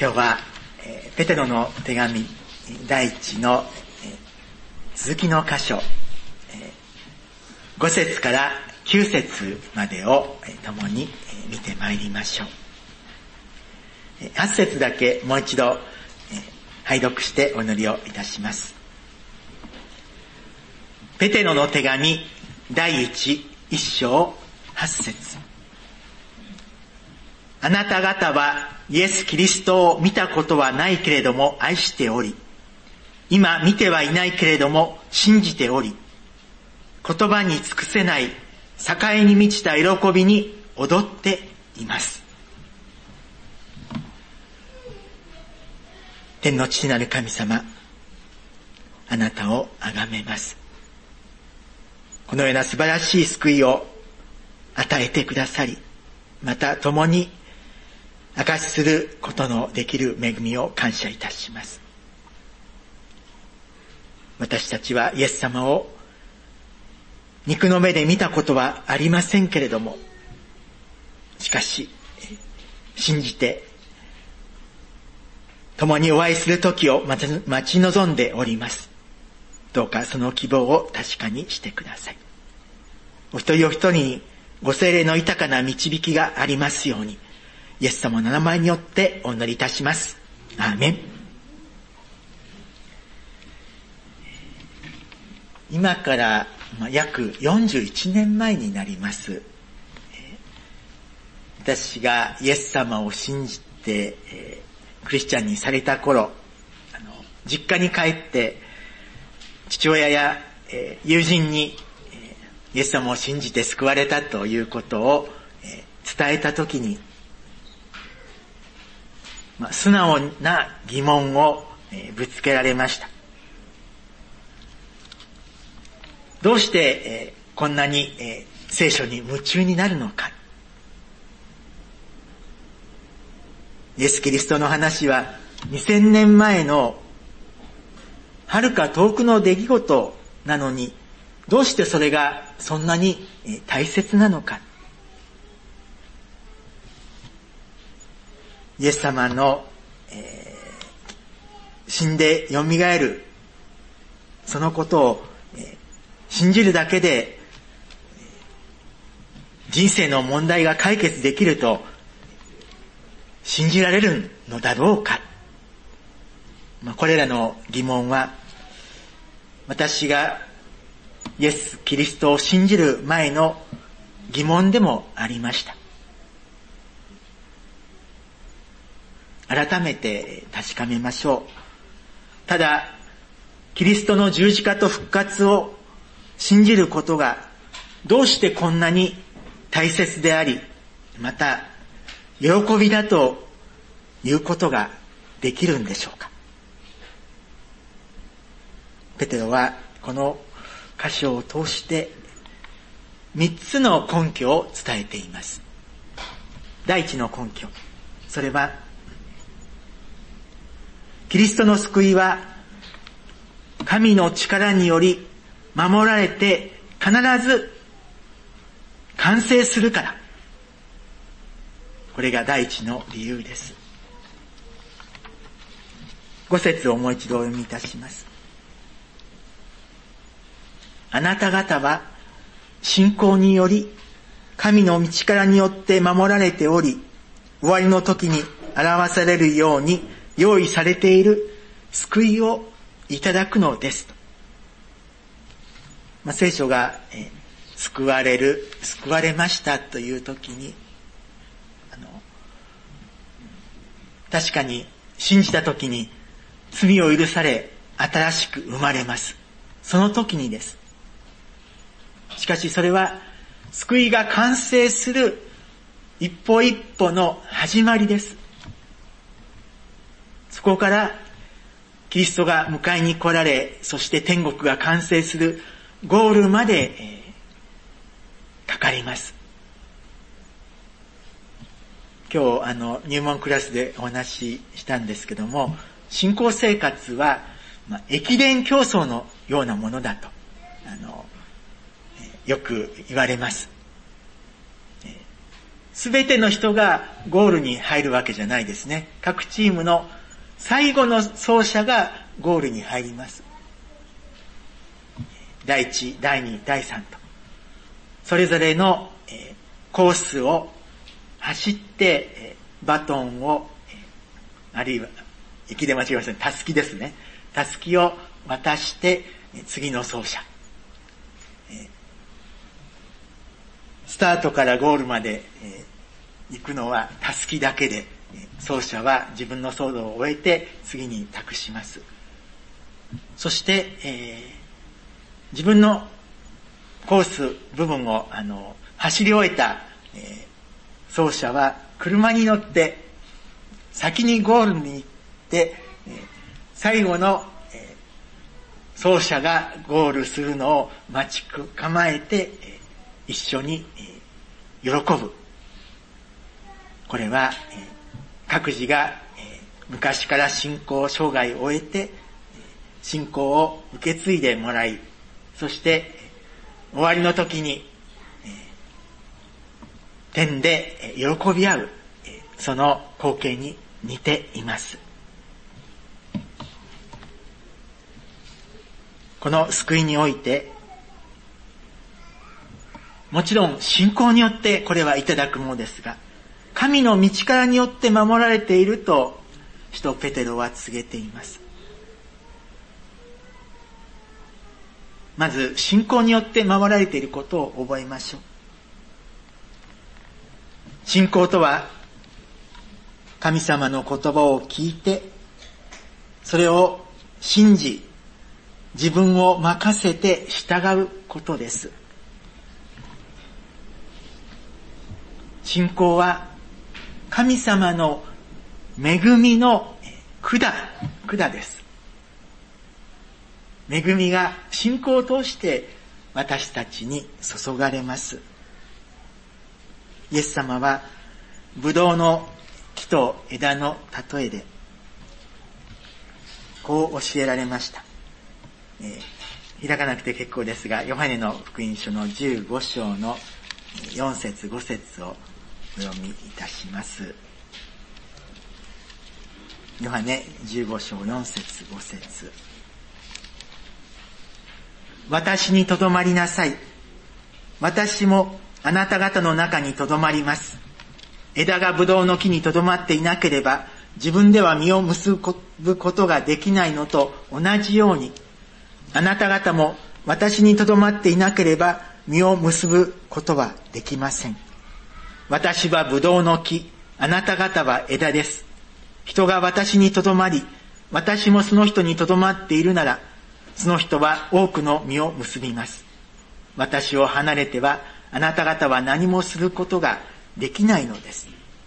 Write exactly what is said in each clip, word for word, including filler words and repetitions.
今日はペテロの手紙第一の続きの箇所ご節からきゅう節までを共に見てまいりましょう。はち節だけもう一度拝読してお祈りをいたします。ペテロの手紙第一一章八節。あなた方はイエス・キリストを見たことはないけれども愛しており、今見てはいないけれども信じており、言葉に尽くせない栄に満ちた喜びに踊っています。天の父なる神様、あなたをあがめます。このような素晴らしい救いを与えてくださり、また共に証しすることのできる恵みを感謝いたします。私たちはイエス様を肉の目で見たことはありませんけれども、しかし信じて共にお会いする時を待ち望んでおります。どうかその希望を確かにしてください。お一人お一人にご聖霊の豊かな導きがありますように、イエス様の名前によってお祈りいたします。アーメン。今から約よんじゅういちねんまえになります。私がイエス様を信じてクリスチャンにされた頃、あの実家に帰って父親や友人にイエス様を信じて救われたということを伝えたときに、素直な疑問をぶつけられました。どうしてこんなに聖書に夢中になるのか。イエス・キリストの話はにせんねんまえのはるか遠くの出来事なのに、どうしてそれがそんなに大切なのか。イエス様の、えー、死んでよみがえるそのことを、えー、信じるだけで人生の問題が解決できると信じられるのだろうか。まあ、これらの疑問は私がイエス・キリストを信じる前の疑問でもありました。改めて確かめましょう。ただ、キリストの十字架と復活を信じることがどうしてこんなに大切であり、また喜びだということができるんでしょうか。ペテロはこの箇所を通して三つの根拠を伝えています。第一の根拠、それはキリストの救いは神の力により守られて必ず完成するから。これが第一の理由です。五節をもう一度お読みいたします。あなた方は信仰により神の御力によって守られており、終わりの時に表されるように用意されている救いをいただくのですと。まあ、聖書が、え救われる、救われましたという時に、あの確かに信じた時に罪を許され新しく生まれます。その時にです。しかしそれは救いが完成する一歩一歩の始まりです。そこからキリストが迎えに来られ、そして天国が完成するゴールまで、えー、かかります。今日あの入門クラスでお話ししたんですけども、信仰生活は、まあ、駅伝競争のようなものだとあの、えー、よく言われます。えーすべての人がゴールに入るわけじゃないですね。各チームの最後の走者がゴールに入ります。だいいち、だいに、だいさんと。それぞれのコースを走ってバトンを、あるいは、駅で間違えましたね。たすきですね。たすきを渡して次の走者。スタートからゴールまで行くのはたすきだけで、走者は自分の走路を終えて次に託します。そして、えー、自分のコース部分をあの走り終えた、えー、走者は車に乗って先にゴールに行って、えー、最後の、えー、走者がゴールするのを待ち構えて、えー、一緒に、えー、喜ぶ。これは、えー、各自が、えー、昔から信仰生涯を終えて信仰を受け継いでもらい、そして終わりの時に、えー、天で喜び合う、えー、その光景に似ています。この救いにおいて、もちろん信仰によってこれはいただくものですが、神の道からによって守られていると使徒ペテロは告げています。まず信仰によって守られていることを覚えましょう。信仰とは神様の言葉を聞いてそれを信じ自分を任せて従うことです。信仰は神様の恵みの管、管です。恵みが信仰を通して私たちに注がれます。イエス様はブドウの木と枝の例えでこう教えられました。えー、開かなくて結構ですが、ヨハネの福音書のじゅうご章のよん節ご節をお読みいたします。ヨハネじゅうご章よん節ご節。私にとどまりなさい。私もあなた方の中にとどまります。枝がブドウの木にとどまっていなければ、自分では実を結ぶことができないのと同じように、あなた方も私にとどまっていなければ、実を結ぶことはできません。私はブドウの木、あなた方は枝です。人が私にとどまり、私もその人にとどまっているなら、その人は多くの実を結びます。私を離れては、あなた方は何もすることができないのです。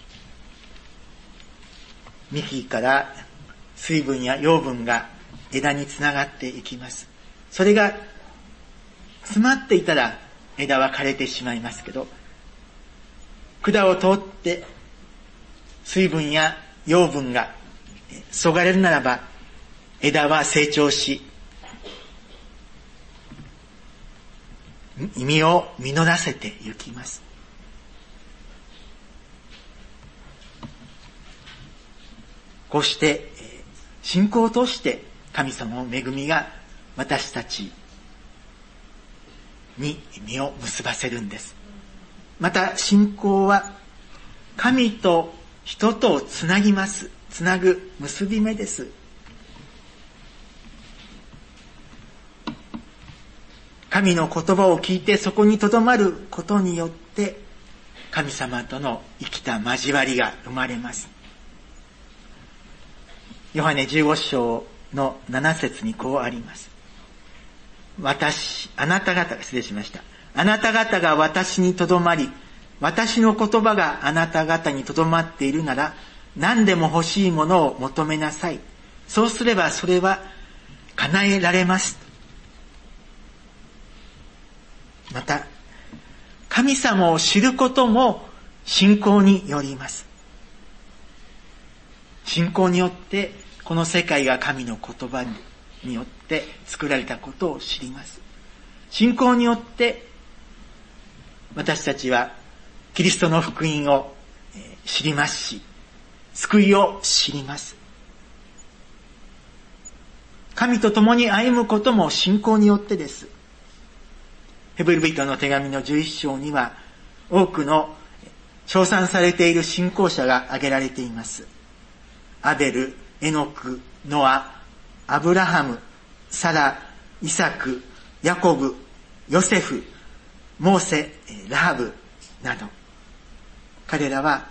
幹から水分や養分が枝につながっていきます。それが詰まっていたら枝は枯れてしまいますけど、管を通って水分や養分がそがれるならば、枝は成長し、実を実らせてゆきます。こうして信仰を通して神様の恵みが私たちに実を結ばせるんです。また信仰は神と人とをつなぎます。つなぐ結び目です。神の言葉を聞いてそこにとどまることによって神様との生きた交わりが生まれます。ヨハネじゅうご章のなな節にこうあります。私、あなた方、失礼しました。あなた方が私にとどまり、私の言葉があなた方にとどまっているなら、何でも欲しいものを求めなさい。そうすればそれは叶えられます。また、神様を知ることも信仰によります。信仰によってこの世界が神の言葉によって作られたことを知ります。信仰によって私たちはキリストの福音を知りますし、救いを知ります。神と共に歩むことも信仰によってです。ヘブル人の手紙のじゅういっ章には、多くの称賛されている信仰者が挙げられています。アベル、エノク、ノア、アブラハム、サラ、イサク、ヤコブ、ヨセフ、モーセ、ラハブなど、彼らは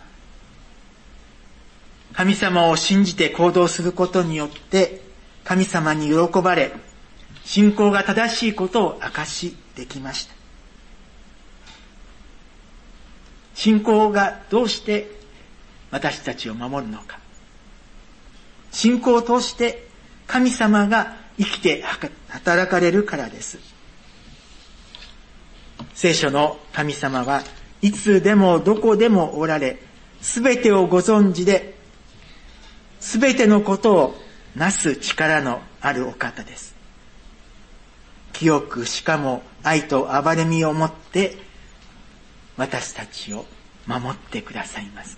神様を信じて行動することによって神様に喜ばれ、信仰が正しいことを証しできました。信仰がどうして私たちを守るのか。信仰を通して神様が生きて働かれるからです。聖書の神様はいつでもどこでもおられ、すべてをご存知で、すべてのことをなす力のあるお方です。清くしかも愛と憐れみをもって私たちを守ってくださいます。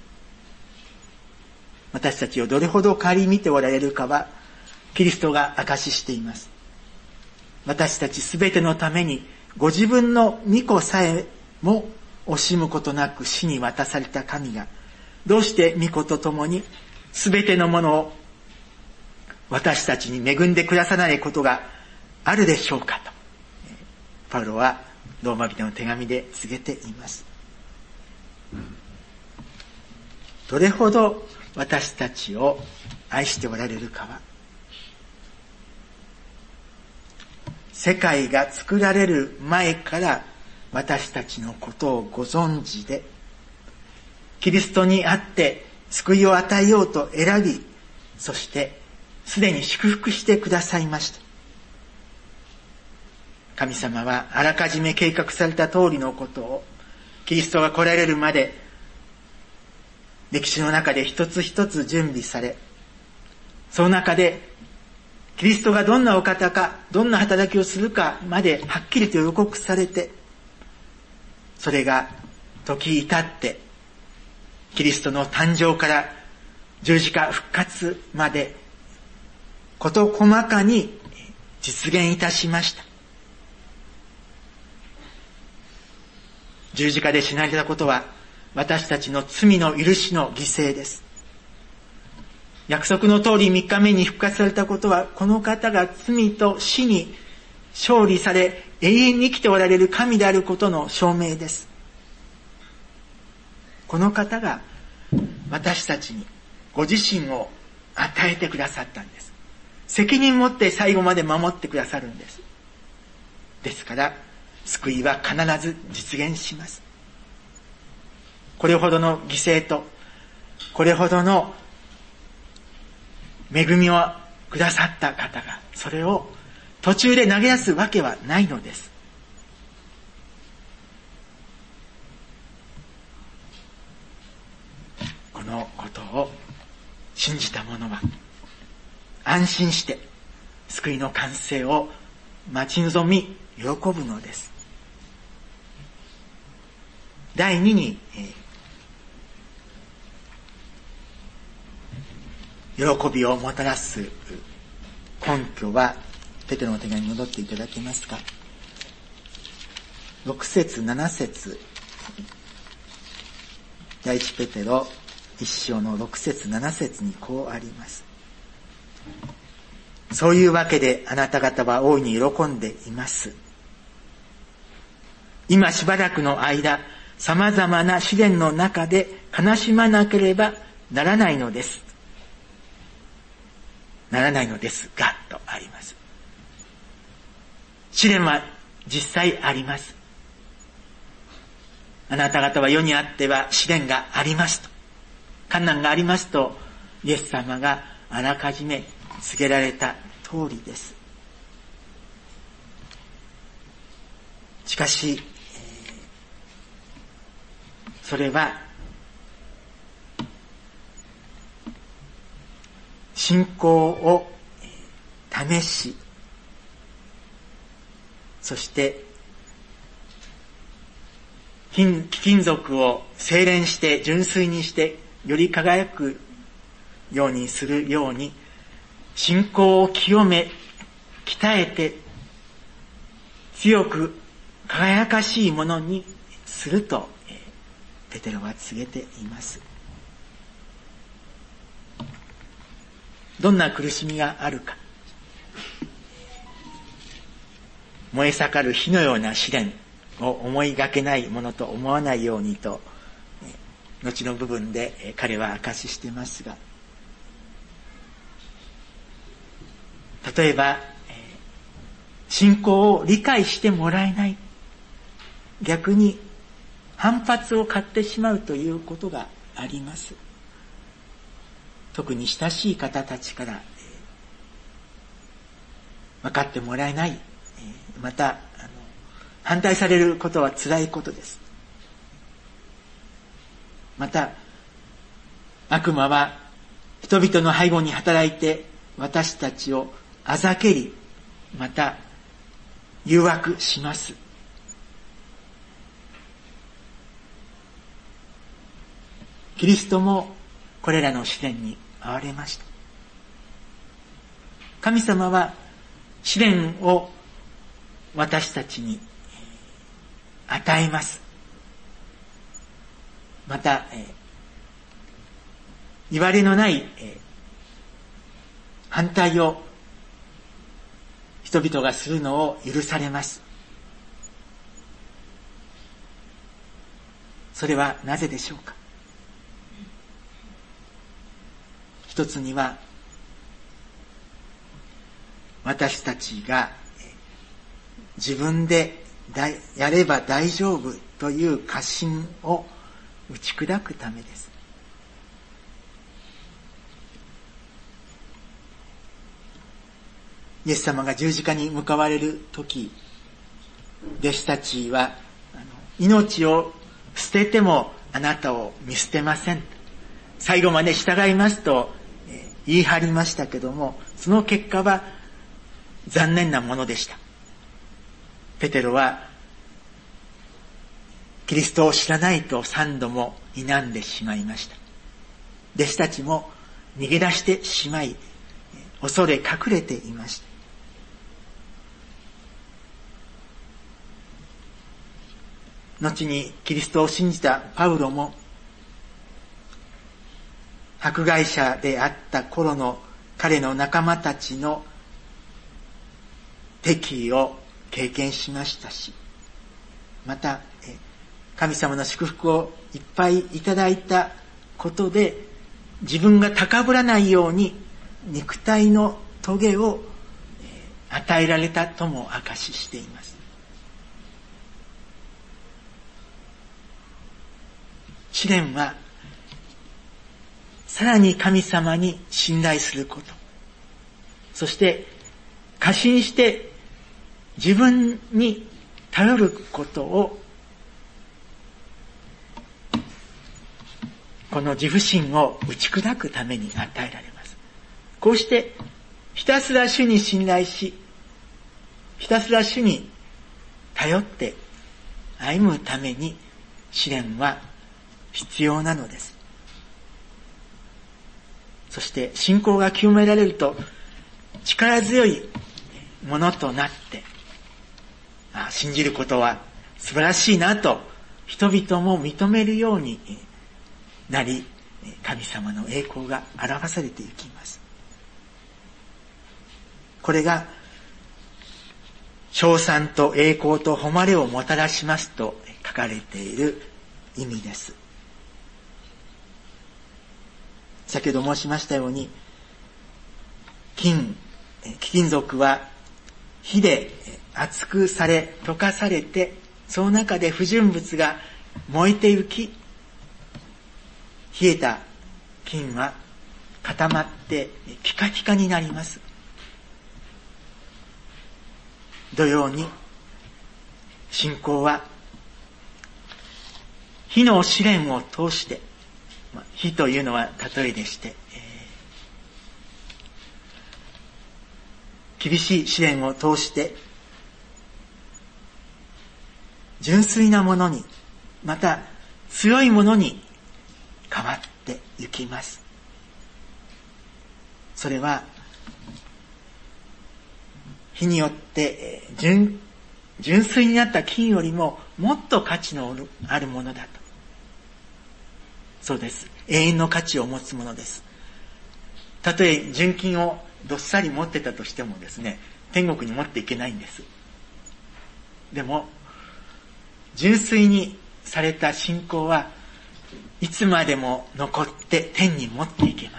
私たちをどれほど顧みておられるかはキリストが証ししています。私たちすべてのためにご自分の御子さえも惜しむことなく死に渡された神が、どうして御子と共にすべてのものを私たちに恵んでくださらないことがあるでしょうかと、パウロはローマ人の手紙で告げています。どれほど私たちを愛しておられるかは、世界が作られる前から私たちのことをご存知で、キリストにあって救いを与えようと選び、そしてすでに祝福してくださいました。神様はあらかじめ計画された通りのことをキリストが来られるまで歴史の中で一つ一つ準備され、その中でキリストがどんなお方か、どんな働きをするかまではっきりと予告されて、それが時至ってキリストの誕生から十字架復活まで事細かに実現いたしました。十字架で死なれたことは私たちの罪の許しの犠牲です。約束の通り三日目に復活されたことは、この方が罪と死に勝利され永遠に生きておられる神であることの証明です。この方が私たちにご自身を与えてくださったんです。責任持って最後まで守ってくださるんです。ですから救いは必ず実現します。これほどの犠牲とこれほどの恵みをくださった方がそれを途中で投げ出すわけはないのです。このことを信じた者は安心して救いの完成を待ち望み喜ぶのです。第二に、えー、喜びをもたらす根拠は、ペテロの手紙に戻っていただけますか。ろく節なな節、第一ペテロ一章のろく節なな節にこうあります。そういうわけであなた方は大いに喜んでいます。今しばらくの間、様々な試練の中で悲しまなければならないのです。ならないのですが、とあります。試練は実際あります。あなた方は世にあっては試練がありますと、困難がありますと、イエス様があらかじめ告げられた通りです。しかし、それは信仰を試し、そして貴金属を精錬して純粋にしてより輝くようにするように、信仰を清め鍛えて強く輝かしいものにするとペテロは告げています。どんな苦しみがあるか、燃え盛る火のような試練を思いがけないものと思わないようにと、後の部分で彼は証ししていますが、例えば信仰を理解してもらえない、逆に反発を買ってしまうということがあります。特に親しい方たちから分かってもらえない、またあの反対されることは辛いことです。また悪魔は人々の背後に働いて私たちをあざけり、また誘惑します。キリストもこれらの試練に遭われました。神様は試練を私たちに与えます。また、いわれのない反対を人々がするのを許されます。それはなぜでしょうか。一つには、私たちが自分でやれば大丈夫という過信を打ち砕くためです。イエス様が十字架に向かわれるとき、弟子たちは命を捨ててもあなたを見捨てません、最後まで従いますと言い張りましたけども、その結果は残念なものでした。ペテロはキリストを知らないと三度も否んでしまいました。弟子たちも逃げ出してしまい、恐れ隠れていました。後にキリストを信じたパウロも、迫害者であった頃の彼の仲間たちの敵意を経験しましたし、また神様の祝福をいっぱいいただいたことで、自分が高ぶらないように肉体の棘を与えられたとも証ししています。試練はさらに神様に信頼すること、そして過信して自分に頼ることを、この自負心を打ち砕くために与えられます。こうしてひたすら主に信頼し、ひたすら主に頼って歩むために試練は必要なのです。そして信仰が清められると力強いものとなって、あ、信じることは素晴らしいなと人々も認めるようになり、神様の栄光が表されていきます。これが称賛と栄光と誉れをもたらしますと書かれている意味です。先ほど申しましたように、金、貴金属は火で熱くされ溶かされて、その中で不純物が燃えてゆき、冷えた金は固まってピカピカになります。同様に信仰は火の試練を通して、火というのは例えでして、厳しい試練を通して純粋なものにまた強いものに変わってゆきます。それは日によって純、純粋になった金よりももっと価値のあるものだと。そうです。永遠の価値を持つものです。たとえ純金をどっさり持ってたとしてもですね、天国に持っていけないんです。でも純粋にされた信仰はいつまでも残って天に持っていけます。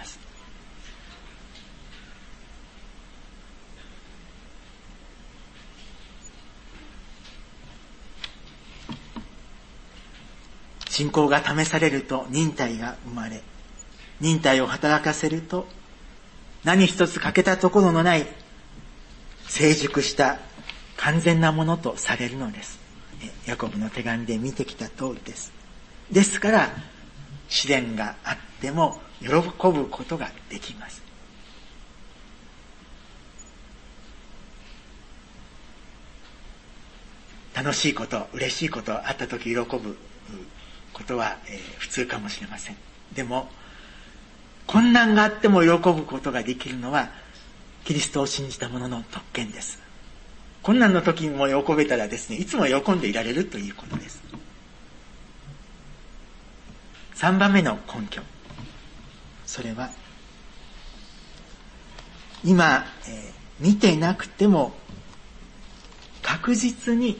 信仰が試されると忍耐が生まれ、忍耐を働かせると何一つ欠けたところのない成熟した完全なものとされるのです。ヤコブの手紙で見てきた通りです。ですから試練があっても喜ぶことができます。楽しいこと、嬉しいことあったとき喜ぶことは、えー、普通かもしれません。でも困難があっても喜ぶことができるのはキリストを信じた者の特権です。困難の時にも喜べたらですね、いつも喜んでいられるということです。三番目の根拠、それは今、えー、見てなくても確実に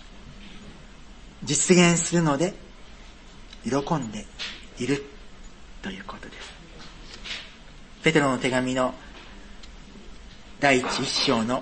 実現するので喜んでいるということです。ペテロの手紙の第一一章の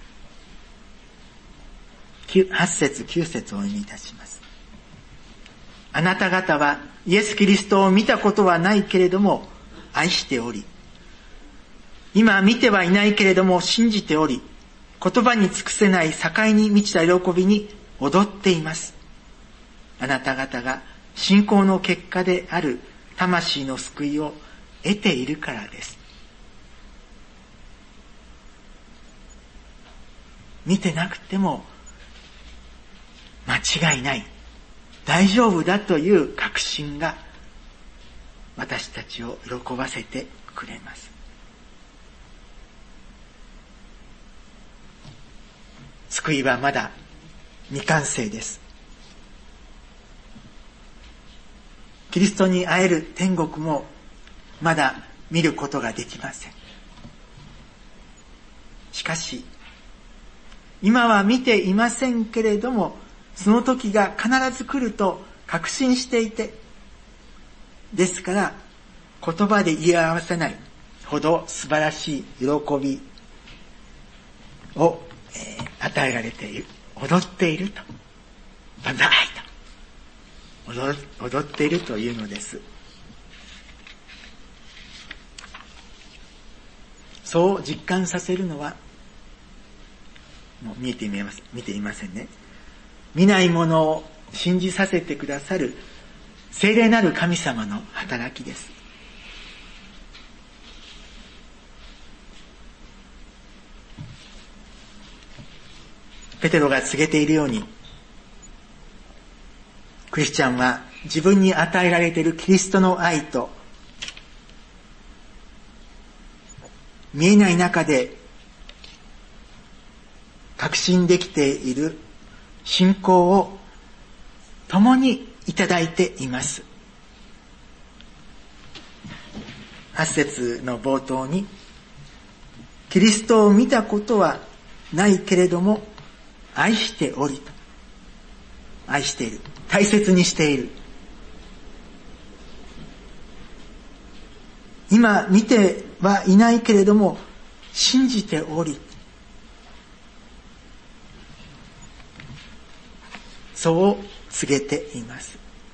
はち節きゅう節をお読みいたします。あなた方はイエス・キリストを見たことはないけれども愛しており、今見てはいないけれども信じており、言葉に尽くせない境に満ちた喜びに踊っています。あなた方が信仰の結果である魂の救いを得ているからです。見てなくても間違いない、大丈夫だという確信が私たちを喜ばせてくれます。救いはまだ未完成です。キリストに会える天国もまだ見ることができません。しかし今は見ていませんけれども、その時が必ず来ると確信していて、ですから言葉で言い表せないほど素晴らしい喜びを、えー、与えられている、踊っていると、バンザイと 踊, 踊っているというのです。そう実感させるのはもう見えています、見ていませんね。見ないものを信じさせてくださる聖霊なる神様の働きです。ペテロが告げているように、クリスチャンは自分に与えられているキリストの愛と見えない中で確信できている信仰を共にいただいています。はち節の冒頭に、キリストを見たことはないけれども愛しておりと、愛している、大切にしている、今見てはいないけれども信じており、そう告げています。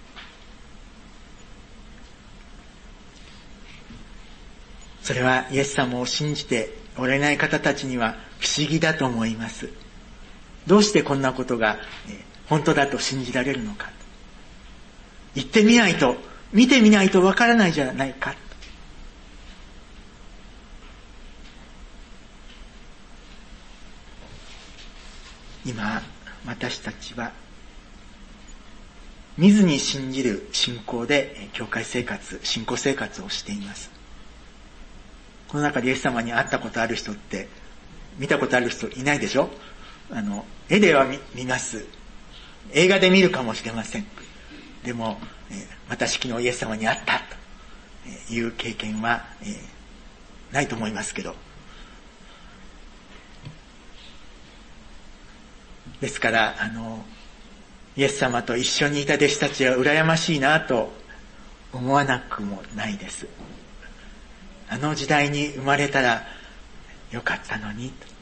それはイエス様を信じておられない方たちには不思議だと思います。どうしてこんなことが本当だと信じられるのか。言ってみないと、見てみないとわからないじゃないか。今私たちは見ずに信じる信仰で教会生活、信仰生活をしています。この中でイエス様に会ったことある人って、見たことある人いないでしょ？あの、絵では 見, 見ます。映画で見るかもしれません。でも、えー、私昨日イエス様に会ったという経験は、えー、ないと思いますけど。ですから、あの、イエス様と一緒にいた弟子たちは羨ましいなと思わなくもないです。あの時代に生まれたらよかったのにと。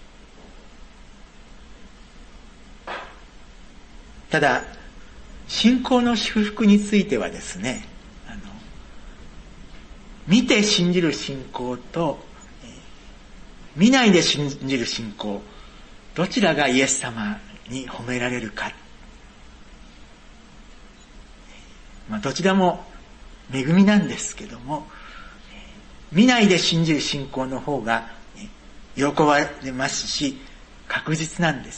ただ、信仰の祝福についてはですね、あの、見て信じる信仰と、えー、見ないで信じる信仰、どちらがイエス様に褒められるか。まあ、どちらも恵みなんですけども、見ないで信じる信仰の方が喜ばれますし、確実なんです。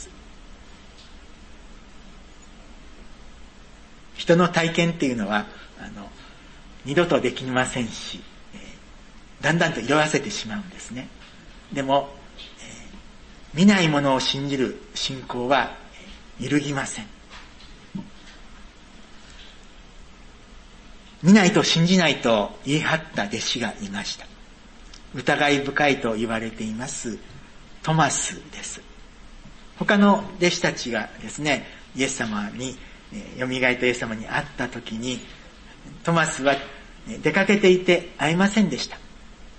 人の体験っていうのは、あの、二度とできませんし、えー、だんだんと色あせてしまうんですね。でも、えー、見ないものを信じる信仰は、えー、揺るぎません。見ないと信じないと言い張った弟子がいました。疑い深いと言われていますトマスです。他の弟子たちがですね、イエス様に、よみがえったイエス様に会った時に、トマスは出かけていて会えませんでした。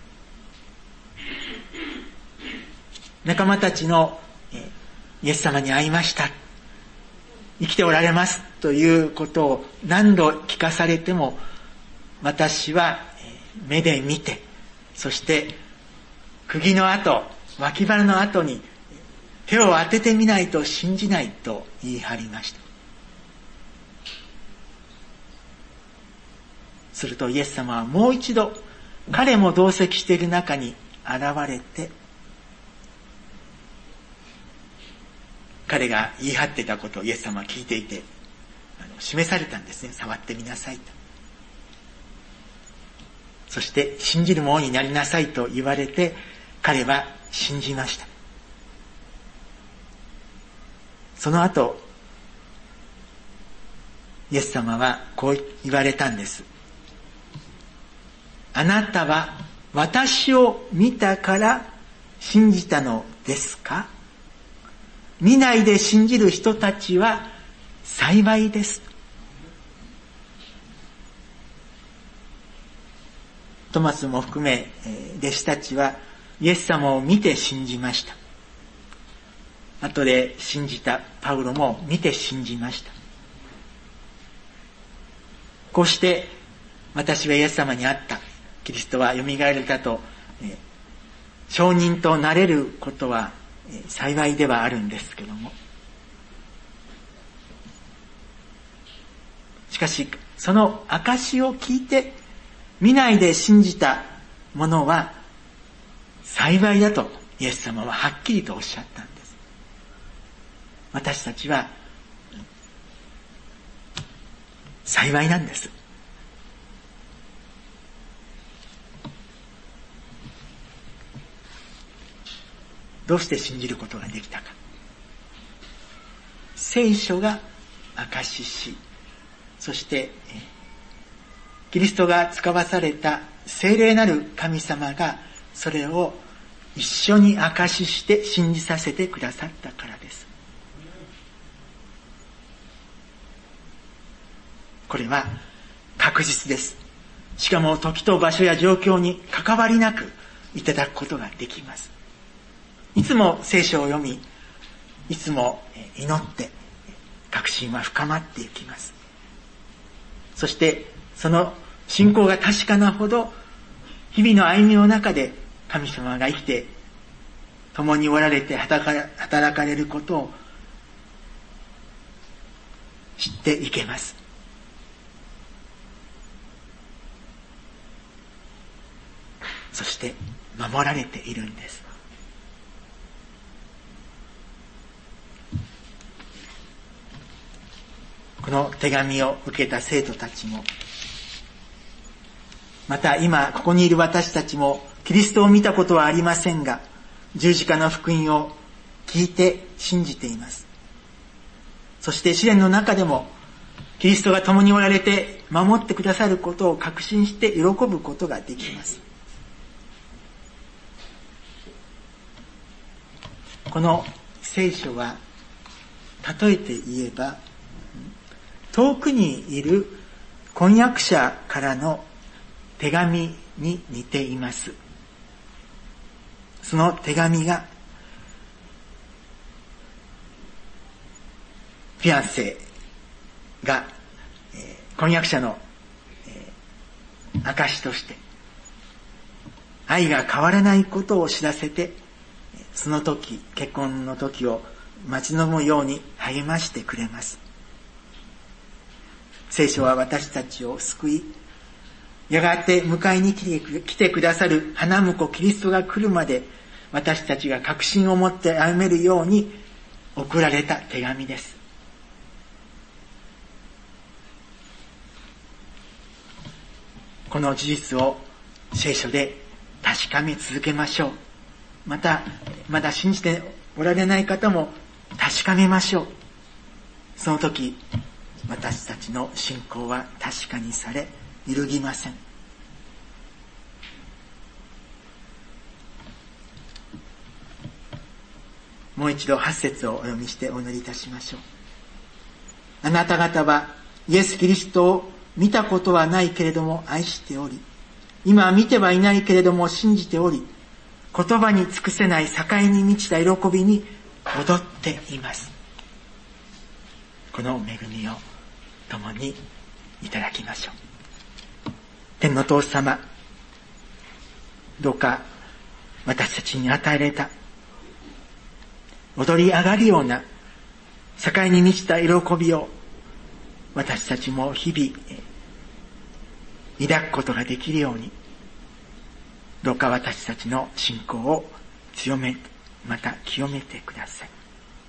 仲間たちのイエス様に会いました、生きておられますということを何度聞かされても、私は目で見て、そして釘の跡、脇腹の跡に手を当ててみないと信じないと言い張りました。するとイエス様はもう一度彼も同席している中に現れて、彼が言い張っていたことをイエス様は聞いていて、あの示されたんですね。触ってみなさいと。そして信じる者になりなさいと言われて、彼は信じました。その後、イエス様はこう言われたんです。あなたは私を見たから信じたのですか？見ないで信じる人たちは幸いです。トマスも含め弟子たちはイエス様を見て信じました。後で信じたパウロも見て信じました。こうして私はイエス様に会った、キリストはよみがえられたと、え証人となれることは、え幸いではあるんですけども、しかしその証を聞いて見ないで信じた者は幸いだとイエス様ははっきりとおっしゃったんです。私たちは幸いなんです。どうして信じることができたか。聖書が証しし、そしてキリストが使わされた聖霊なる神様がそれを一緒に証しして信じさせてくださったからです。これは確実です。しかも時と場所や状況に関わりなくいただくことができます。いつも聖書を読み、いつも祈って確信は深まっていきます。そしてその信仰が確かなほど日々の歩みの中で神様が生きて共におられて働かれることを知っていけます。そして守られているんです。 この手紙を受けた生徒たちも、また今ここにいる私たちもキリストを見たことはありませんが、十字架の福音を聞いて信じています。そして試練の中でもキリストが共におられて守ってくださることを確信して喜ぶことができます。この聖書は例えて言えば、遠くにいる婚約者からの手紙に似ています。その手紙がフィアンセが、えー、婚約者の、えー、証として愛が変わらないことを知らせて、その時、結婚の時を待ち望むように励ましてくれます。聖書は私たちを救い、やがて迎えに来てくださる花婿キリストが来るまで、私たちが確信を持って歩めるように送られた手紙です。この事実を聖書で確かめ続けましょう。また、まだ信じておられない方も確かめましょう。その時、私たちの信仰は確かにされ、揺るぎません。もう一度八節をお読みしてお祈りいたしましょう。あなた方はイエス・キリストを見たことはないけれども愛しており、今は見てはいないけれども信じており、言葉に尽くせない境に満ちた喜びに踊っています。この恵みを共にいただきましょう。天の父様、どうか私たちに与えられた踊り上がるような境に満ちた喜びを私たちも日々抱くことができるように、どうか私たちの信仰を強め、また清めてください。